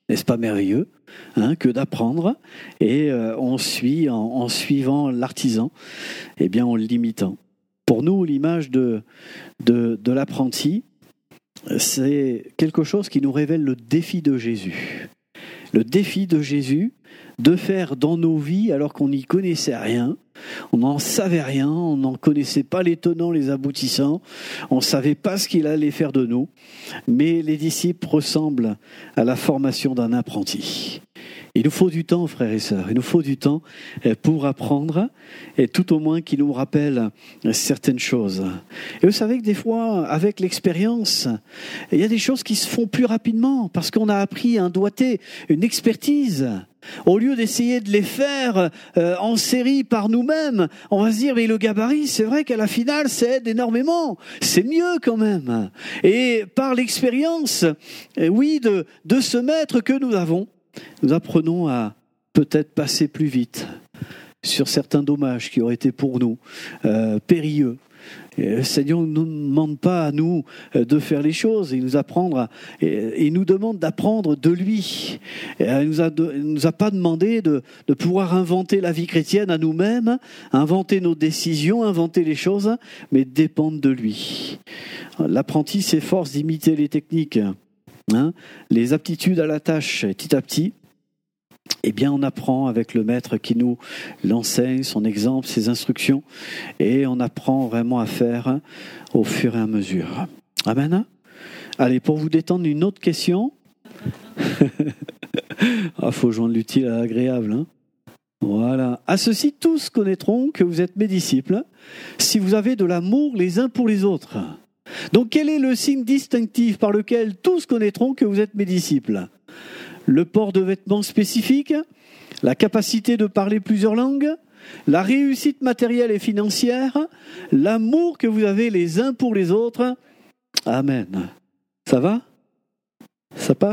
n'est-ce pas merveilleux, hein, que d'apprendre, et euh, on suit en, en suivant l'artisan, et bien en l'imitant. Pour nous, l'image de, de, de l'apprenti, c'est quelque chose qui nous révèle le défi de Jésus. Le défi de Jésus de faire dans nos vies, alors qu'on n'y connaissait rien, on n'en savait rien, on n'en connaissait pas les tenants, les aboutissants, on ne savait pas ce qu'il allait faire de nous, mais les disciples ressemblent à la formation d'un apprenti. Il nous faut du temps, frères et sœurs, il nous faut du temps pour apprendre, et tout au moins qu'il nous rappelle certaines choses. Et vous savez que des fois, avec l'expérience, il y a des choses qui se font plus rapidement, parce qu'on a appris un doigté, une expertise. Au lieu d'essayer de les faire euh, en série par nous-mêmes, on va se dire, mais le gabarit, c'est vrai qu'à la finale, ça aide énormément. C'est mieux quand même. Et par l'expérience, euh, oui, de, de ce maître que nous avons, nous apprenons à peut-être passer plus vite sur certains dommages qui auraient été pour nous euh, périlleux. Et le Seigneur ne nous demande pas à nous de faire les choses, il nous apprendre à, et, il nous demande d'apprendre de lui. Et il nous a, de, il nous a pas demandé de, de pouvoir inventer la vie chrétienne à nous-mêmes, inventer nos décisions, inventer les choses, mais dépendre de lui. L'apprenti s'efforce d'imiter les techniques, hein, les aptitudes à la tâche, petit à petit. Eh bien, on apprend avec le maître qui nous l'enseigne, son exemple, ses instructions, et on apprend vraiment à faire au fur et à mesure. Amen. Allez, pour vous détendre, une autre question. Ah, faut joindre l'utile à l'agréable. Hein. Voilà. À ceci, tous connaîtront que vous êtes mes disciples, si vous avez de l'amour les uns pour les autres. Donc, quel est le signe distinctif par lequel tous connaîtront que vous êtes mes disciples ? Le port de vêtements spécifiques, la capacité de parler plusieurs langues, la réussite matérielle et financière, l'amour que vous avez les uns pour les autres. Amen. Ça va ? Ça passe ?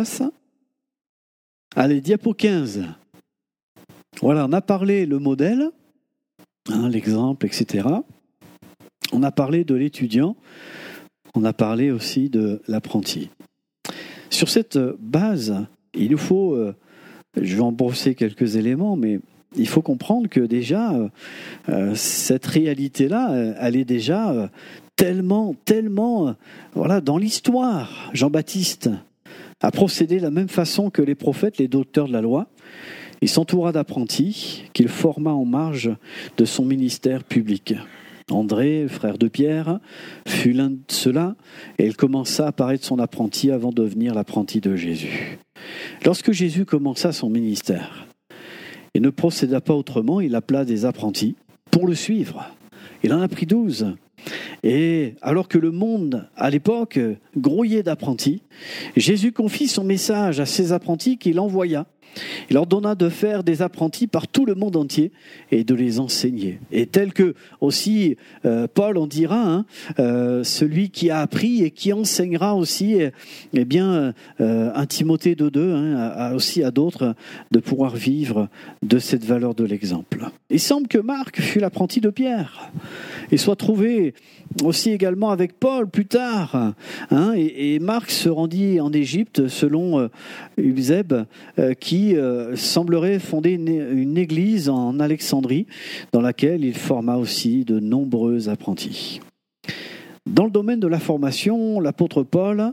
Allez, diapo quinze. Voilà, on a parlé le modèle, hein, l'exemple, et cetera. On a parlé de l'étudiant, on a parlé aussi de l'apprenti. Sur cette base, il nous faut, euh, je vais en brosser quelques éléments, mais il faut comprendre que déjà, euh, cette réalité-là, euh, elle est déjà euh, tellement, tellement, euh, voilà, dans l'histoire. Jean-Baptiste a procédé de la même façon que les prophètes, les docteurs de la loi. Il s'entoura d'apprentis qu'il forma en marge de son ministère public. André, frère de Pierre, fut l'un de ceux-là, et il commença à paraître son apprenti avant de devenir l'apprenti de Jésus. Lorsque Jésus commença son ministère, il ne procéda pas autrement, il appela des apprentis pour le suivre. Il en a pris douze. Et alors que le monde, à l'époque, grouillait d'apprentis, Jésus confie son message à ses apprentis qu'il envoya. Il leur donna de faire des apprentis par tout le monde entier et de les enseigner. Et tel que aussi euh, Paul en dira, hein, euh, celui qui a appris et qui enseignera aussi, eh bien, euh, un Timothée deux deux, hein, à, à aussi à d'autres, de pouvoir vivre de cette valeur de l'exemple. Il semble que Marc fut l'apprenti de Pierre et soit trouvé aussi également avec Paul plus tard. Hein, et, et Marc se rendit en Égypte selon euh, Eusèbe, euh, qui euh, semblerait fonder une, une église en Alexandrie dans laquelle il forma aussi de nombreux apprentis. Dans le domaine de la formation, l'apôtre Paul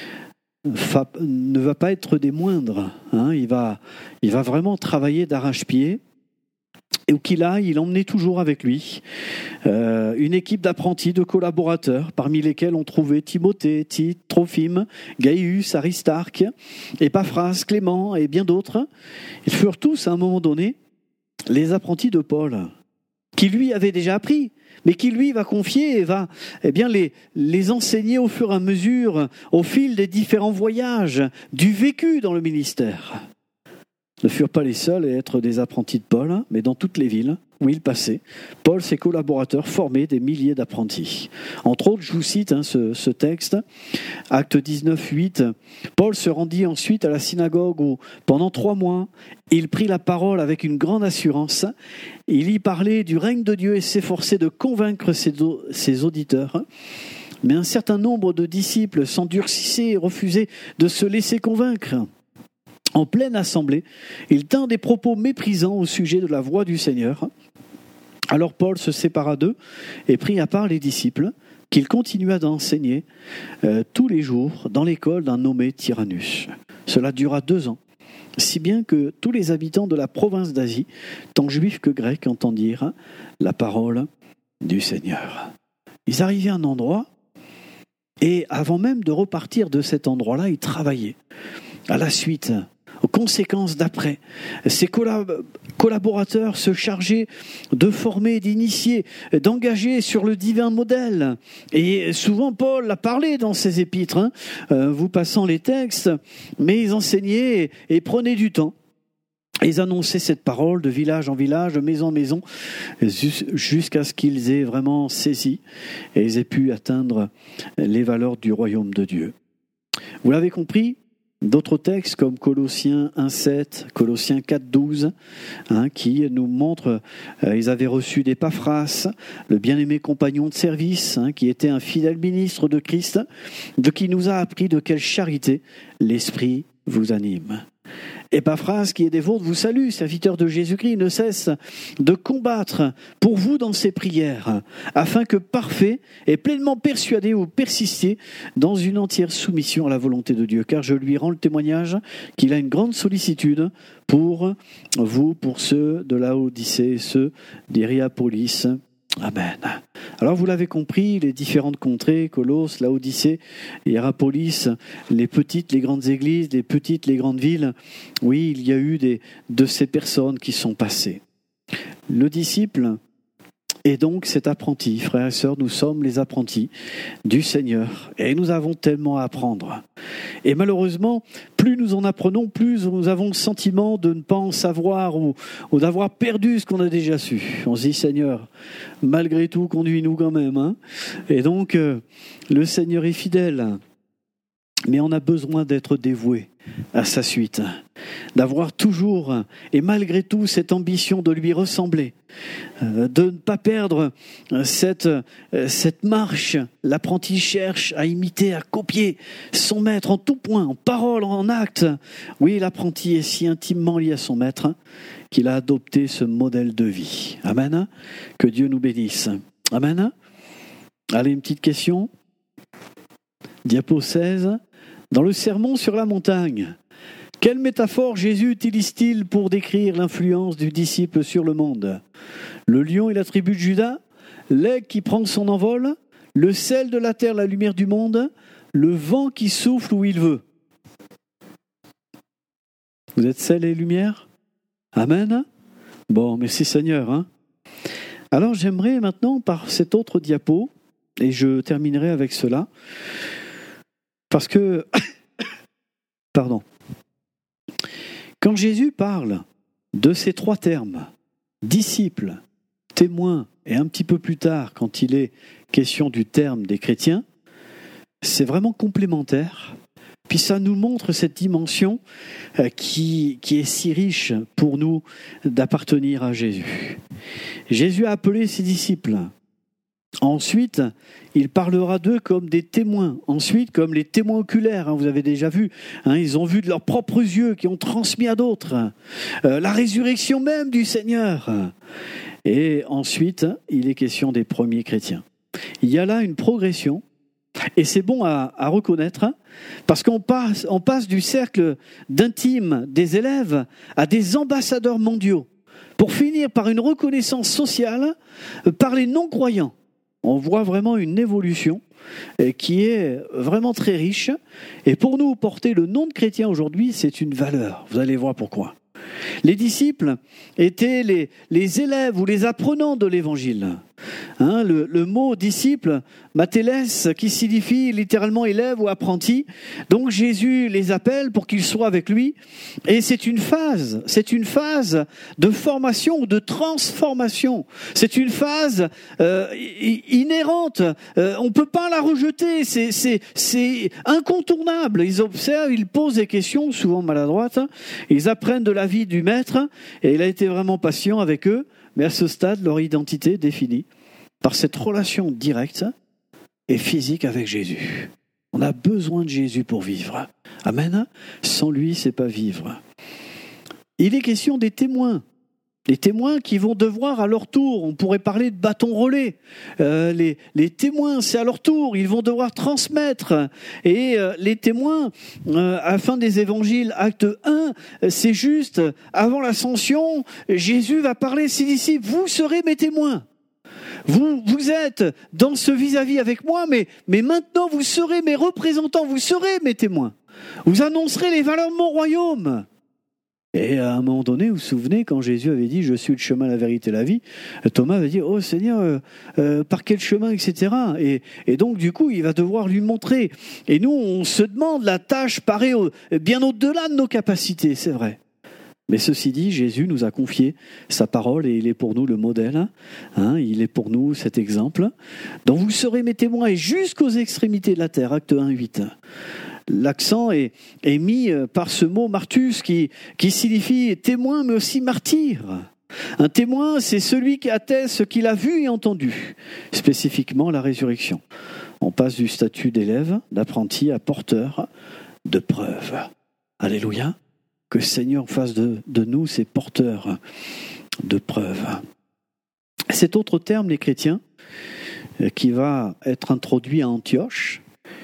fa- ne va pas être des moindres. Hein, il va, il va vraiment travailler d'arrache-pied. Et où qu'il aille, il emmenait toujours avec lui euh, une équipe d'apprentis, de collaborateurs, parmi lesquels on trouvait Timothée, Tite, Trophime, Gaius, Aristarque, Épaphras, Clément et bien d'autres. Ils furent tous, à un moment donné, les apprentis de Paul, qui lui avait déjà appris, mais qui lui va confier et va eh bien, les, les enseigner au fur et à mesure, au fil des différents voyages, du vécu dans le ministère. Ne furent pas les seuls à être des apprentis de Paul, mais dans toutes les villes où il passait, Paul, ses collaborateurs, formaient des milliers d'apprentis. Entre autres, je vous cite hein, ce, ce texte, Acte dix-neuf, huit. Paul se rendit ensuite à la synagogue où, pendant trois mois, il prit la parole avec une grande assurance. Il y parlait du règne de Dieu et s'efforçait de convaincre ses, ses auditeurs. Mais un certain nombre de disciples s'endurcissaient et refusaient de se laisser convaincre. en pleine assemblée, il tint des propos méprisants au sujet de la voix du Seigneur. Alors Paul se sépara d'eux et prit à part les disciples, qu'il continua d'enseigner euh, tous les jours dans l'école d'un nommé Tyrannus. Cela dura deux ans, si bien que tous les habitants de la province d'Asie, tant juifs que grecs, entendirent la parole du Seigneur. Ils arrivaient à un endroit, et avant même de repartir de cet endroit-là, ils travaillaient à la suite, aux conséquences d'après. Ces collab- collaborateurs se chargeaient de former, d'initier, d'engager sur le divin modèle. Et souvent, Paul l'a parlé dans ses épîtres, hein, euh, vous passant les textes, mais ils enseignaient et, et prenaient du temps. Ils annonçaient cette parole de village en village, de maison en maison, jusqu'à ce qu'ils aient vraiment saisi et ils aient pu atteindre les valeurs du royaume de Dieu. Vous l'avez compris, d'autres textes comme Colossiens un sept, Colossiens quatre douze, hein, qui nous montrent euh, ils avaient reçu d'Épaphras, le bien-aimé compagnon de service, hein, qui était un fidèle ministre de Christ, de qui nous a appris de quelle charité l'Esprit vous anime. Épaphras, qui est des vôtres, vous salue, serviteur de Jésus-Christ, ne cesse de combattre pour vous dans ses prières, afin que parfait et pleinement persuadé vous persistiez dans une entière soumission à la volonté de Dieu. Car je lui rends le témoignage qu'il a une grande sollicitude pour vous, pour ceux de Laodicée et ceux d'Hiérapolis. Amen. Alors vous l'avez compris, les différentes contrées, Colosse, Laodicée, Hiérapolis, les petites, les grandes églises, les petites, les grandes villes, oui, il y a eu des, de ces personnes qui sont passées. Le disciple est donc cet apprenti. Frères et sœurs, nous sommes les apprentis du Seigneur et nous avons tellement à apprendre. Et malheureusement, plus nous en apprenons, plus nous avons le sentiment de ne pas en savoir ou, ou d'avoir perdu ce qu'on a déjà su. On se dit, Seigneur, malgré tout, conduis-nous quand même. Hein. Et donc, euh, le Seigneur est fidèle, mais on a besoin d'être dévoué à sa suite, d'avoir toujours et malgré tout cette ambition de lui ressembler, de ne pas perdre cette, cette marche. L'apprenti cherche à imiter, à copier son maître en tout point, en parole, en acte. Oui, l'apprenti est si intimement lié à son maître qu'il a adopté ce modèle de vie. Amen. Que Dieu nous bénisse. Amen. Allez, une petite question. Diapo seize. Dans le sermon sur la montagne, quelle métaphore Jésus utilise-t-il pour décrire l'influence du disciple sur le monde ? Le lion et la tribu de Juda, l'aigle qui prend son envol, le sel de la terre, la lumière du monde, le vent qui souffle où il veut. Vous êtes sel et lumière ? Amen. Bon, merci Seigneur. Hein. Alors j'aimerais maintenant, par cette autre diapo, et je terminerai avec cela, parce que, pardon, quand Jésus parle de ces trois termes, disciples, témoins, et un petit peu plus tard, quand il est question du terme des chrétiens, c'est vraiment complémentaire. Puis ça nous montre cette dimension qui, qui est si riche pour nous d'appartenir à Jésus. Jésus a appelé ses disciples. Ensuite, il parlera d'eux comme des témoins. Ensuite, comme les témoins oculaires, hein, vous avez déjà vu. Hein, ils ont vu de leurs propres yeux, qui ont transmis à d'autres. Euh, la résurrection même du Seigneur. Et ensuite, il est question des premiers chrétiens. Il y a là une progression. Et c'est bon à, à reconnaître, hein, parce qu'on passe, on passe du cercle d'intime des élèves à des ambassadeurs mondiaux, pour finir par une reconnaissance sociale par les non-croyants. On voit vraiment une évolution qui est vraiment très riche. Et pour nous, porter le nom de chrétien aujourd'hui, c'est une valeur. Vous allez voir pourquoi. Les disciples étaient les, les élèves ou les apprenants de l'évangile. Hein, le, le mot disciple, matélès, qui signifie littéralement élève ou apprenti. Donc Jésus les appelle pour qu'ils soient avec lui. Et c'est une phase, c'est une phase de formation ou de transformation. C'est une phase euh, inhérente. Euh, on ne peut pas la rejeter. C'est, c'est, c'est incontournable. Ils observent, ils posent des questions, souvent maladroites. Ils apprennent de la vie du maître. Et il a été vraiment patient avec eux. Mais à ce stade, leur identité est définie par cette relation directe et physique avec Jésus. On a besoin de Jésus pour vivre. Amen. Sans lui, c'est pas vivre. Il est question des témoins. Les témoins qui vont devoir à leur tour, on pourrait parler de bâton relais, euh, les, les témoins, c'est à leur tour, ils vont devoir transmettre. Et euh, les témoins, euh, à la fin des évangiles, acte un, c'est juste, avant l'ascension, Jésus va parler à ses disciples, vous serez mes témoins. Vous, vous êtes dans ce vis-à-vis avec moi, mais, mais maintenant vous serez mes représentants, vous serez mes témoins. Vous annoncerez les valeurs de mon royaume. Et à un moment donné, vous vous souvenez, quand Jésus avait dit « Je suis le chemin, la vérité et la vie », Thomas avait dit « Oh Seigneur, euh, euh, par quel chemin, et cetera » et, et donc, du coup, il va devoir lui montrer. Et nous, on se demande, la tâche paraît au, bien au-delà de nos capacités, c'est vrai. Mais ceci dit, Jésus nous a confié sa parole et il est pour nous le modèle. Hein, il est pour nous cet exemple. Donc vous serez mes témoins et jusqu'aux extrémités de la terre, acte un, huit. L'accent est, est mis par ce mot martus qui, qui signifie témoin mais aussi martyr. Un témoin, c'est celui qui atteste ce qu'il a vu et entendu, spécifiquement la résurrection. On passe du statut d'élève, d'apprenti à porteur de preuves. Alléluia. Que le Seigneur fasse de, de nous ces porteurs de preuves. Cet autre terme, les chrétiens, qui va être introduit à Antioche,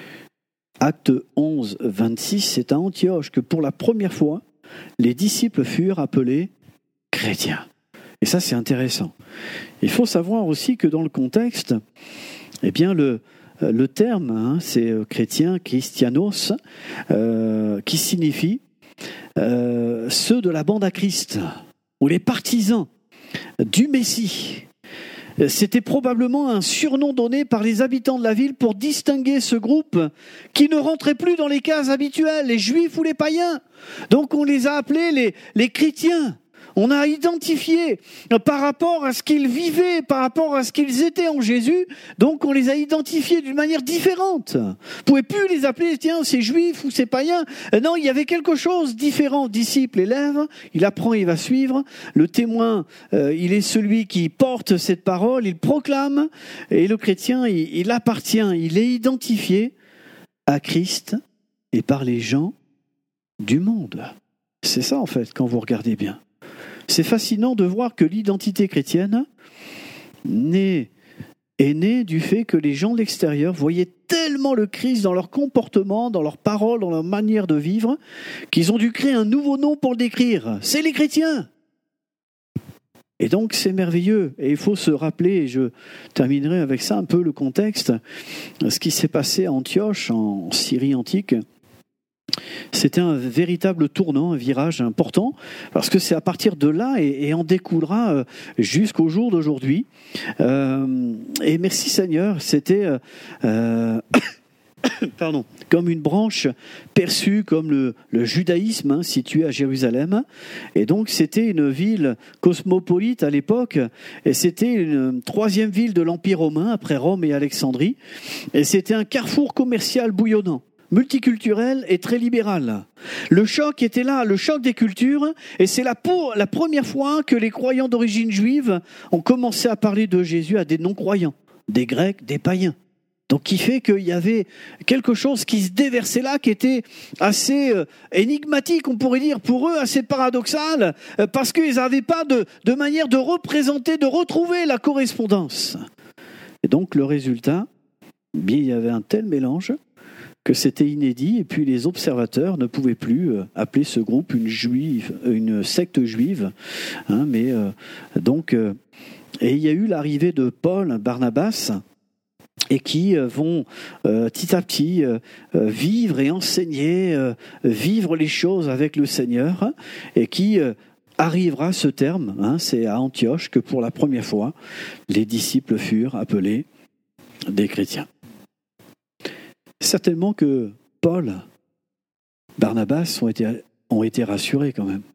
acte onze, vingt-six, c'est à Antioche que pour la première fois, les disciples furent appelés chrétiens. Et ça, c'est intéressant. Il faut savoir aussi que dans le contexte, eh bien, le, le terme, hein, c'est chrétien, christianos, euh, qui signifie Euh, ceux de la bande à Christ, ou les partisans du Messie. C'était probablement un surnom donné par les habitants de la ville pour distinguer ce groupe qui ne rentrait plus dans les cases habituelles, les juifs ou les païens. Donc on les a appelés les, les chrétiens. On a identifié par rapport à ce qu'ils vivaient, par rapport à ce qu'ils étaient en Jésus, donc on les a identifiés d'une manière différente. Vous ne pouvez plus les appeler, tiens, c'est juif ou c'est païen. Non, il y avait quelque chose de différent. Disciple, élève, il apprend, il va suivre. Le témoin, euh, il est celui qui porte cette parole, il proclame. Et le chrétien, il, il appartient, il est identifié à Christ et par les gens du monde. C'est ça, en fait, quand vous regardez bien. C'est fascinant de voir que l'identité chrétienne est, est née du fait que les gens de l'extérieur voyaient tellement le Christ dans leur comportement, dans leurs paroles, dans leur manière de vivre, qu'ils ont dû créer un nouveau nom pour le décrire. C'est les chrétiens. Et donc c'est merveilleux. Et il faut se rappeler, et je terminerai avec ça un peu le contexte, ce qui s'est passé à Antioche, en Syrie antique. C'était un véritable tournant, un virage important, parce que c'est à partir de là et, et en découlera jusqu'au jour d'aujourd'hui. Euh, et merci Seigneur, c'était euh, pardon, comme une branche perçue comme le, le judaïsme, hein, situé à Jérusalem. Et donc c'était une ville cosmopolite à l'époque, et c'était une troisième ville de l'Empire romain, après Rome et Alexandrie. Et c'était un carrefour commercial bouillonnant, multiculturel et très libéral. Le choc était là, le choc des cultures, et c'est la, pour, la première fois que les croyants d'origine juive ont commencé à parler de Jésus à des non-croyants, des Grecs, des païens. Donc, qui fait qu'il y avait quelque chose qui se déversait là, qui était assez euh, énigmatique, on pourrait dire, pour eux, assez paradoxal, euh, parce qu'ils n'avaient pas de, de manière de représenter, de retrouver la correspondance. Et donc, le résultat, bien, il y avait un tel mélange que c'était inédit, et puis les observateurs ne pouvaient plus appeler ce groupe une juive, une secte juive, hein, mais euh, donc, euh, et il y a eu l'arrivée de Paul, Barnabas, et qui euh, vont euh, petit à petit euh, euh, vivre et enseigner, euh, vivre les choses avec le Seigneur, et qui euh, arrivera ce terme, hein, c'est à Antioche que pour la première fois, les disciples furent appelés des chrétiens. Certainement que Paul, Barnabas ont été, ont été rassurés quand même.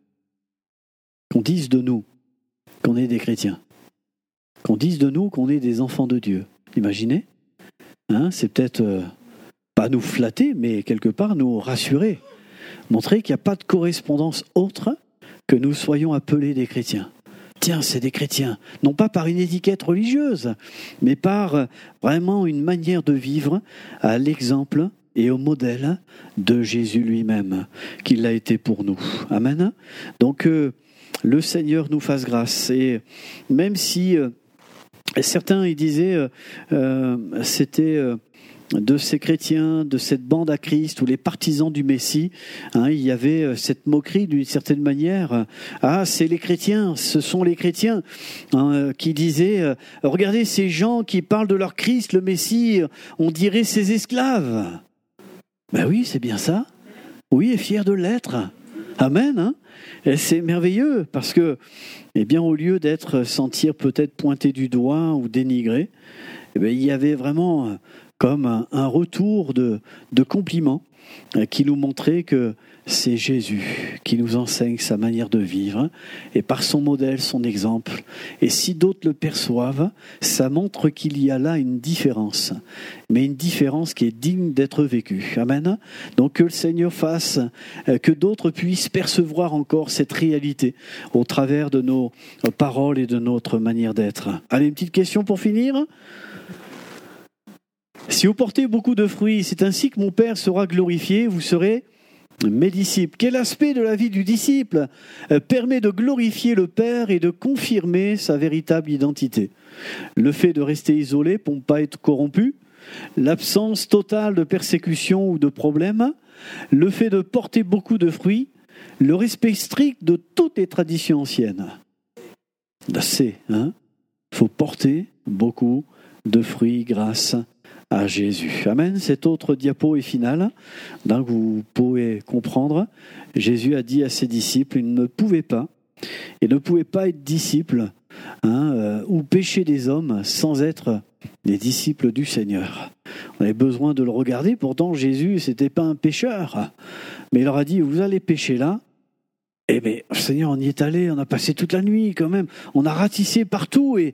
Qu'on dise de nous qu'on est des chrétiens. Qu'on dise de nous qu'on est des enfants de Dieu. Imaginez, hein, c'est peut-être euh, pas nous flatter, mais quelque part nous rassurer. Montrer qu'il n'y a pas de correspondance autre que nous soyons appelés des chrétiens. Tiens, c'est des chrétiens, non pas par une étiquette religieuse, mais par vraiment une manière de vivre à l'exemple et au modèle de Jésus lui-même, qu'il l'a été pour nous. Amen. Donc, euh, le Seigneur nous fasse grâce. Et même si euh, certains, ils disaient, euh, euh, c'était... Euh, de ces chrétiens, de cette bande à Christ, ou les partisans du Messie, hein, il y avait cette moquerie d'une certaine manière. Ah, c'est les chrétiens, ce sont les chrétiens hein, qui disaient, euh, regardez ces gens qui parlent de leur Christ, le Messie, on dirait ses esclaves. Ben oui, c'est bien ça. Oui, et fier de l'être. Amen. Hein, et c'est merveilleux parce que, eh bien, au lieu d'être sentir peut-être pointé du doigt ou dénigré, eh bien, il y avait vraiment comme un, un retour de, de compliments euh, qui nous montrait que c'est Jésus qui nous enseigne sa manière de vivre et par son modèle, son exemple. Et si d'autres le perçoivent, ça montre qu'il y a là une différence, mais une différence qui est digne d'être vécue. Amen. Donc que le Seigneur fasse euh, que d'autres puissent percevoir encore cette réalité au travers de nos paroles et de notre manière d'être. Allez, une petite question pour finir. Si vous portez beaucoup de fruits, c'est ainsi que mon Père sera glorifié, vous serez mes disciples. Quel aspect de la vie du disciple permet de glorifier le Père et de confirmer sa véritable identité ? Le fait de rester isolé pour ne pas être corrompu, l'absence totale de persécution ou de problème, le fait de porter beaucoup de fruits, le respect strict de toutes les traditions anciennes. C'est, hein ? Il faut porter beaucoup de fruits grâce à Jésus. Amen. Cette autre diapo est finale. Donc vous pouvez comprendre. Jésus a dit à ses disciples, ils ne pouvaient pas, et ne pouvaient pas être disciples hein, euh, ou pécher des hommes sans être des disciples du Seigneur. On avait besoin de le regarder. Pourtant, Jésus, c'était pas un pécheur. Mais il leur a dit, vous allez pécher là. Eh bien, Seigneur, on y est allé, on a passé toute la nuit quand même. On a ratissé partout et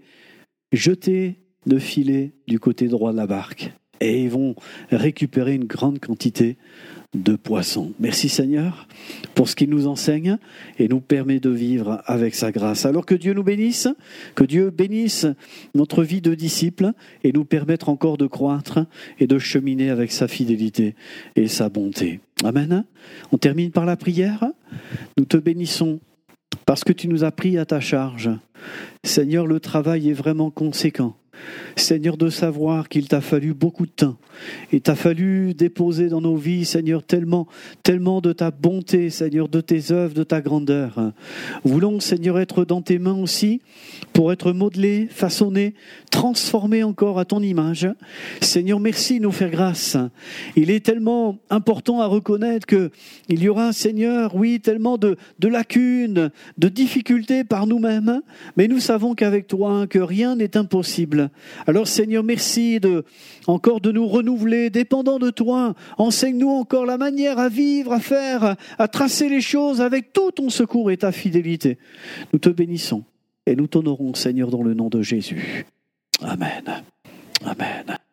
jeté de filet du côté droit de la barque. Et ils vont récupérer une grande quantité de poissons. Merci Seigneur pour ce qu'il nous enseigne et nous permet de vivre avec sa grâce. Alors que Dieu nous bénisse, que Dieu bénisse notre vie de disciples et nous permettre encore de croître et de cheminer avec sa fidélité et sa bonté. Amen. On termine par la prière. Nous te bénissons parce que tu nous as pris à ta charge. Seigneur, le travail est vraiment conséquent. Seigneur, de savoir qu'il t'a fallu beaucoup de temps. Il t'a fallu déposer dans nos vies, Seigneur, tellement, tellement de ta bonté, Seigneur, de tes œuvres, de ta grandeur. Voulons, Seigneur, être dans tes mains aussi pour être modelés, façonnés, transformés encore à ton image. Seigneur, merci de nous faire grâce. Il est tellement important à reconnaître qu'il y aura, Seigneur, oui, tellement de, de lacunes, de difficultés par nous-mêmes, mais nous savons qu'avec toi, que rien n'est impossible. Alors Seigneur, merci de, encore de nous renouveler, dépendant de toi. Enseigne-nous encore la manière à vivre, à faire, à tracer les choses avec tout ton secours et ta fidélité. Nous te bénissons et nous t'honorons, Seigneur, dans le nom de Jésus. Amen. Amen.